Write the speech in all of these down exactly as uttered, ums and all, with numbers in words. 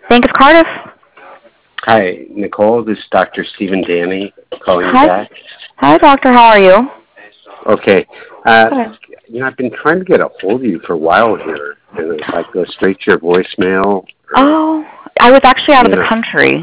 Bank of Cardiff. Hi, Nicole. This is Doctor Stephen Danny calling Hi. you back. Hi, doctor. How are you? Okay. Uh, you know, I've been trying to get a hold of you for a while here, and it's like go straight to your voicemail. Or, oh, I was actually out of know. the country.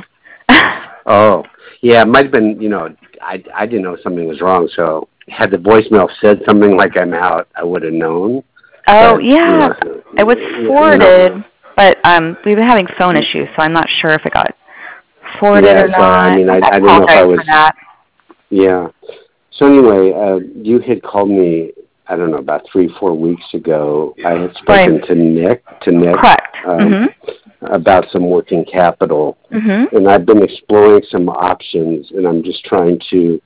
oh, yeah. It might have been. You know, I I didn't know something was wrong. So had the voicemail said something like I'm out, I would have known. Oh, but, yeah. You know, it was forwarded, you know. but um, we've been having phone Mm. issues, so I'm not sure if it got forwarded yeah, or not. So, I mean, I, I, I didn't know if I was. For that. Yeah. So anyway, uh, you had called me, I don't know, about three, four weeks ago. I had spoken right. to Nick, to Nick, Correct. Um, mm-hmm. about some working capital, mm-hmm. and I've been exploring some options, and I'm just trying to,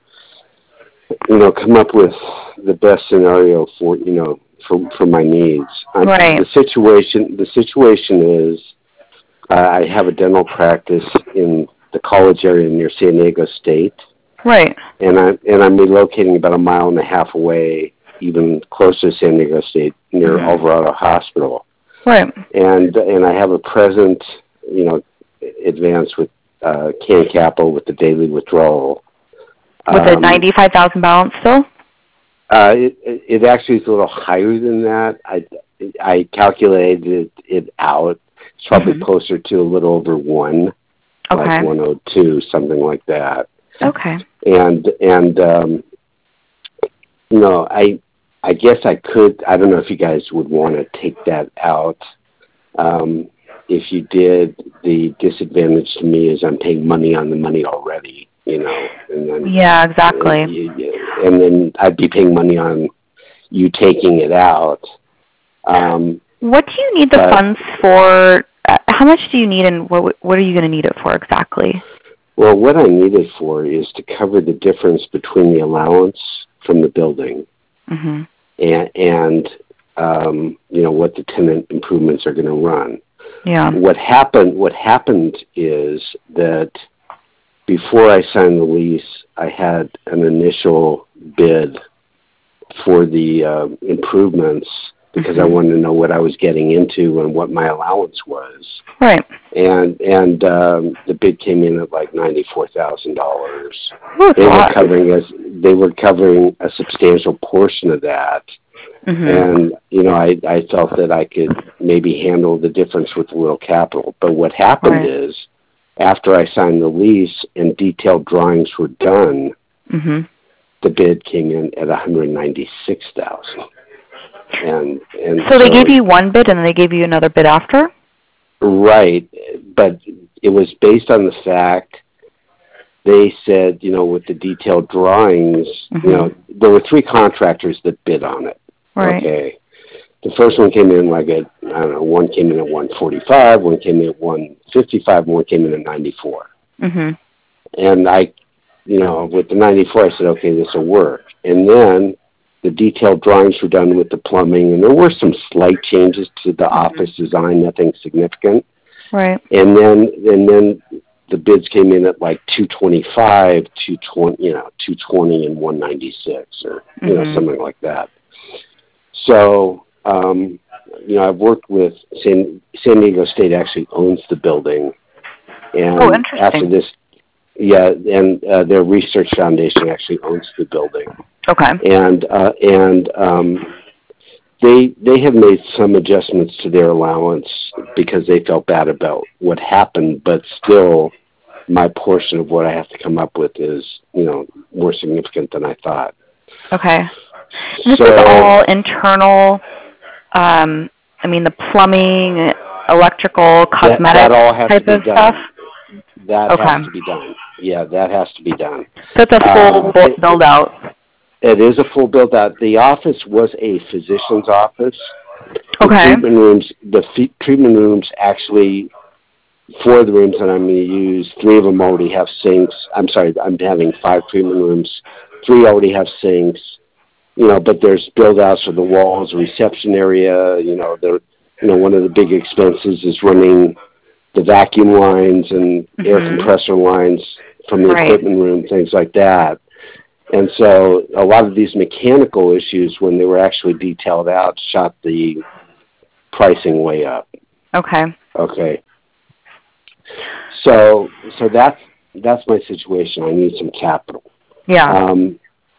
you know, come up with the best scenario for, you know, for for my needs. Um, right. The situation, the situation is, uh, I have a dental practice in the college area near San Diego State. Right. And I'm and I'm relocating about a mile and a half away, even closer to San Diego State, near mm-hmm. Alvarado Hospital. Right. And and I have a present, you know, advance with uh, Can Capital with the daily withdrawal. With a um, ninety-five thousand balance still. Uh, it it actually is a little higher than that. I I calculated it out. It's probably mm-hmm. closer to a little over one, okay. like one oh two, something like that. Okay. And and um, you know, I I guess I could. I don't know if you guys would want to take that out. Um, if you did, the disadvantage to me is I'm paying money on the money already. You know, and then yeah, exactly. And, and then I'd be paying money on you taking it out. Um, what do you need the but, funds for? Uh, how much do you need, and what what are you going to need it for exactly? Well, what I need it for is to cover the difference between the allowance from the building mm-hmm. and, and um, you know, what the tenant improvements are going to run. Yeah. What happened? What happened is that before I signed the lease, I had an initial bid for the uh, improvements because mm-hmm. I wanted to know what I was getting into and what my allowance was. Right. And and um, the bid came in at like ninety four thousand dollars. They were covering a they were covering a substantial portion of that. Mm-hmm. And you know, I I felt that I could maybe handle the difference with little capital. But what happened right. is, after I signed the lease and detailed drawings were done, mm-hmm. the bid came in at one hundred ninety six thousand. And and so, so they gave you one bid and then they gave you another bid after? Right, but it was based on the fact they said, you know, with the detailed drawings, mm-hmm. you know, there were three contractors that bid on it. Right. Okay. The first one came in like at, I don't know, one came in at one forty-five, one came in at one fifty-five, one came in at ninety-four. Mm-hmm. And I, you know, with the ninety-four, I said, okay, this will work. And then the detailed drawings were done with the plumbing, and there were some slight changes to the mm-hmm. office design, nothing significant. Right. And then, and then the bids came in at like two twenty-five, two twenty, you know, two twenty, and one ninety-six, or you mm-hmm. know, something like that. So, um, you know, I've worked with San, San Diego State. Actually owns the building, and oh, interesting. after this, yeah, and uh, their research foundation actually owns the building. Okay. And uh, and um, they they have made some adjustments to their allowance because they felt bad about what happened, but still, my portion of what I have to come up with is, you know, more significant than I thought. Okay. So, this is all internal. Um, I mean, the plumbing, electrical, cosmetic that, that all has type to be of done. stuff. That okay. has to be done. Yeah, that has to be done. So it's a full um, build, build out. It is a full build out. The office was a physician's office. The okay. treatment rooms, the f- treatment rooms actually, four of the rooms that I'm going to use, three of them already have sinks. I'm sorry, I'm having five treatment rooms. Three already have sinks. You know, but there's build outs for the walls, reception area. You know, there. You know, one of the big expenses is running the vacuum lines and mm-hmm. air compressor lines from the right. equipment room, things like that. And so a lot of these mechanical issues, when they were actually detailed out, shot the pricing way up. Okay. Okay. So so that's that's my situation. I need some capital. Yeah. Um,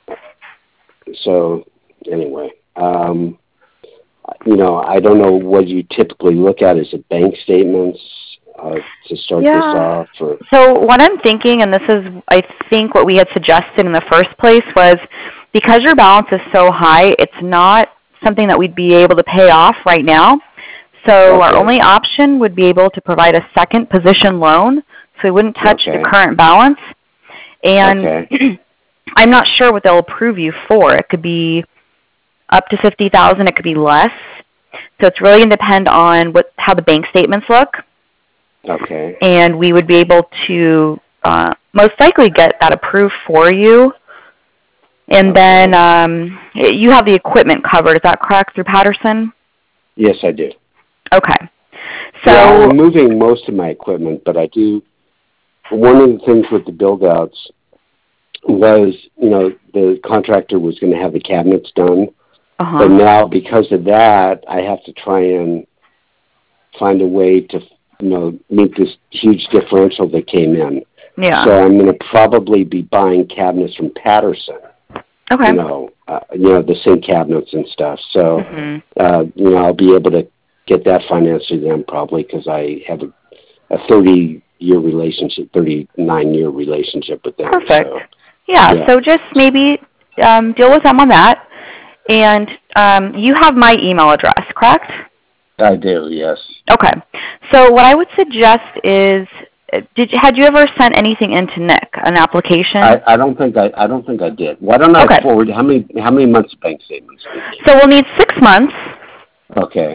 so anyway, um, you know, I don't know what you typically look at. Is it bank statements uh, to start Yeah. this off? Or? So what I'm thinking, and this is, I think, what we had suggested in the first place was because your balance is so high, it's not something that we'd be able to pay off right now. So Okay. our only option would be able to provide a second position loan, so we wouldn't touch Okay. the current balance. And Okay. I'm not sure what they'll approve you for. It could be up to fifty thousand dollars. It could be less. So it's really going to depend on what how the bank statements look. Okay. And we would be able to uh, most likely get that approved for you. And Okay. then um, you have the equipment covered. Is that correct through Patterson? Yes, I do. Okay. So yeah, I'm moving most of my equipment, but I do. One of the things with the build-outs was, you know, the contractor was going to have the cabinets done, uh-huh. but now because of that, I have to try and find a way to, you know, meet this huge differential that came in. Yeah. So I'm going to probably be buying cabinets from Patterson. Okay. You know, uh, you know the sink cabinets and stuff. So, mm-hmm. uh, you know, I'll be able to get that financed through them probably because I have a, a thirty-year relationship, thirty-nine-year relationship with them. Perfect. So, yeah, yeah. So just maybe um, deal with them on that. And um, you have my email address, correct? I do. Yes. Okay. So what I would suggest is, did had you ever sent anything into Nick, an application? I, I don't think I I don't think I did. Why don't I okay. forward how many how many months of bank statements do you need? So we'll need six months. Okay.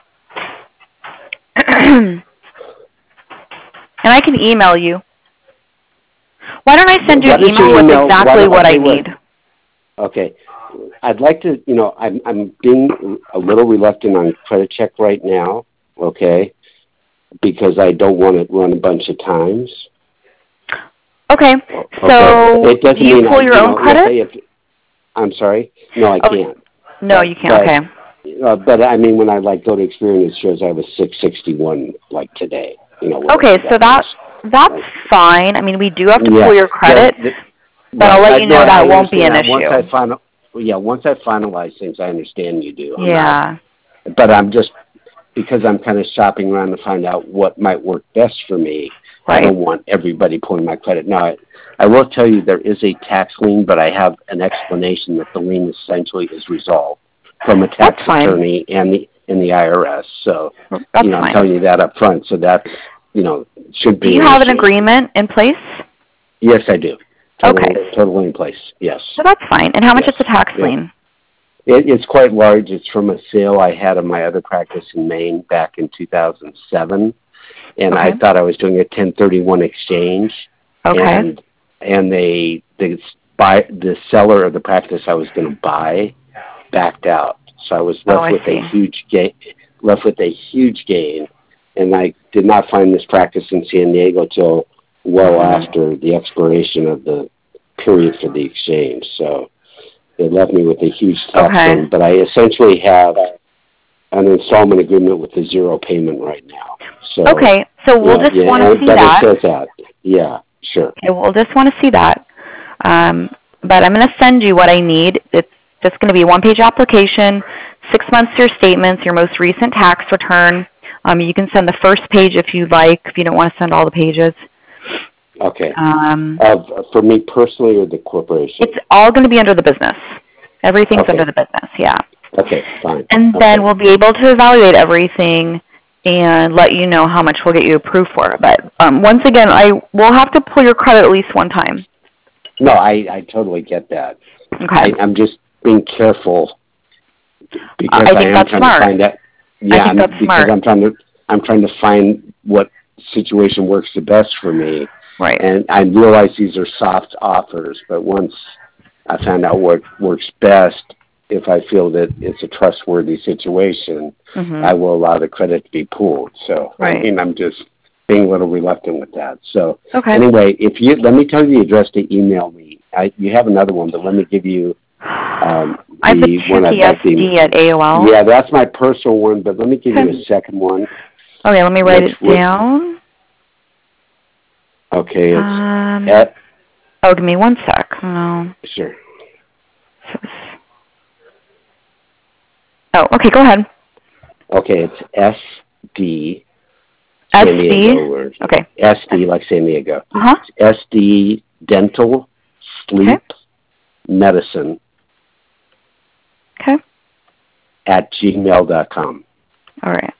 And I can email you. Why don't I send you Why an email, email with exactly what I what, need? Okay. I'd like to, you know, I'm I'm being a little reluctant on credit check right now, okay, because I don't want to run a bunch of times. Okay. So okay. It doesn't do you mean pull I, your you own know, credit? If, if, I'm sorry. No, I oh, can't. No, but, you can't. But, okay. Uh, but I mean, when I like go to Experian, it shows I have a six sixty-one like today. You know. Okay, so that is. that's right. fine. I mean, we do have to yeah. pull your credit, the, the, but right. I'll let I, you no, know that I won't be an that. issue. Once I final, yeah, once I finalize things, I understand you do. I'm yeah. Not, but I'm just because I'm kind of shopping around to find out what might work best for me. Right. I don't want everybody pulling my credit. Now, I, I will tell you there is a tax lien, but I have an explanation that the lien essentially is resolved from a tax attorney and the and the I R S. So, that's you know, fine. I'm telling you that up front. So that's, you know, should be. Do you an have issue. an agreement in place? Yes, I do. Total, okay. Totally in place. Yes. So that's fine. And how much yes. is the tax lien? It, it's quite large. It's from a sale I had of my other practice in Maine back in two thousand seven, and okay. I thought I was doing a ten thirty-one exchange. Okay. And and they the buy the seller of the practice I was going to buy backed out, so I was left oh, I with see. a huge gain. Left with a huge gain, and I did not find this practice in San Diego till well mm-hmm. after the expiration of the period for the exchange. So it left me with a huge tax okay. lien, but I essentially have an installment agreement with a zero payment right now. So okay, so we'll yeah, just yeah, want to see but that. But it says that. Yeah, sure. Okay, we'll just want to see that. Um, but I'm going to send you what I need. It's just going to be a one-page application, six months your statements, your most recent tax return. Um, you can send the first page if you'd like, if you don't want to send all the pages. Okay. Um, uh, for me personally or the corporation? It's all going to be under the business. Everything's okay. under the business, yeah. Okay, fine. And okay. then we'll be able to evaluate everything and let you know how much we'll get you approved for. But um, once again, I will have to pull your credit at least one time. No, I, I totally get that. Okay. I, I'm just being careful because I, think I am that's trying smart. to find out. Yeah, I think that's I'm, because smart. I'm trying to I'm trying to find what situation works the best for me. Right. And I realize these are soft offers, but once I find out what works best, if I feel that it's a trustworthy situation, mm-hmm. I will allow the credit to be pooled. So right. I mean, I'm just being a little reluctant with that. So okay. anyway, if you let me tell you the address to email me. I, you have another one, but let me give you um, the I have the one I'd like to at A O L. Yeah, that's my personal one, but let me give okay. you a second one. Okay, let me write it down. Okay, it's Um, at, oh, give me one sec. Oh, sure. oh, okay, go ahead. Okay, it's S D S San D? Diego. Or Okay. S D like San Diego. Uh-huh. S D Dental Sleep Okay. Medicine Okay. at gmail dot com. All right.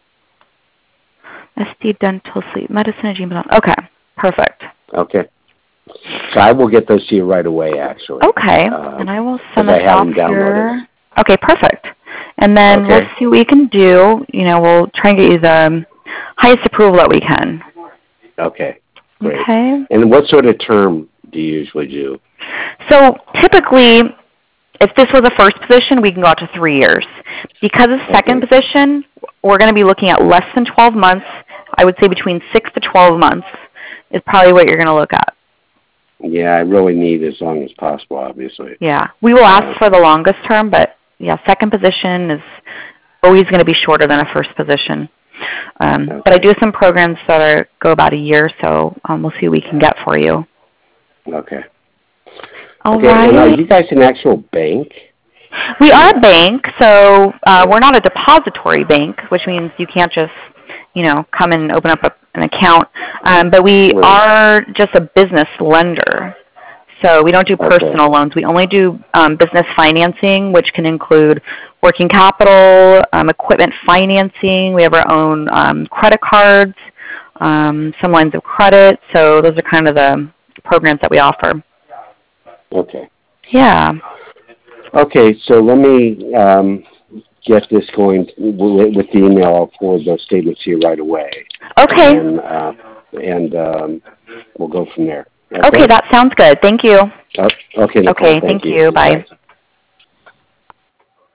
S D Dental Sleep Medicine at gmail. Okay. Perfect. Okay. So I will get those to you right away, actually. Okay. Um, and I will send I this have off them downloaded. here. Okay, perfect. And then Okay. let's see what we can do. You know, we'll try and get you the highest approval that we can. Okay. Great. Okay. And what sort of term do you usually do? So typically, if this was a first position, we can go out to three years. Because it's second Okay. position, we're going to be looking at less than twelve months. I would say between six to twelve months is probably what you're going to look at. Yeah, I really need as long as possible, obviously. Yeah. We will ask Uh, for the longest term, but yeah, second position is always going to be shorter than a first position. Um, okay. But I do have some programs that are go about a year, so um, we'll see what we can get for you. Okay. All okay. right. And are you guys an actual bank? We are Yeah. a bank, so uh, we're not a depository bank, which means you can't just, you know, come and open up a, an account. Um, but we Right. are just a business lender. So we don't do personal Okay. loans. We only do um, business financing, which can include working capital, um, equipment financing. We have our own um, credit cards, um, some lines of credit. So those are kind of the programs that we offer. Okay. Yeah. Okay, so let me um, get this going with, with the email. I'll forward those statements to you right away. Okay. And, uh, and um, we'll go from there. Okay, Okay, that sounds good. Thank you. oh, okay, Nicole, Okay, thank thank you. you. Bye. Bye.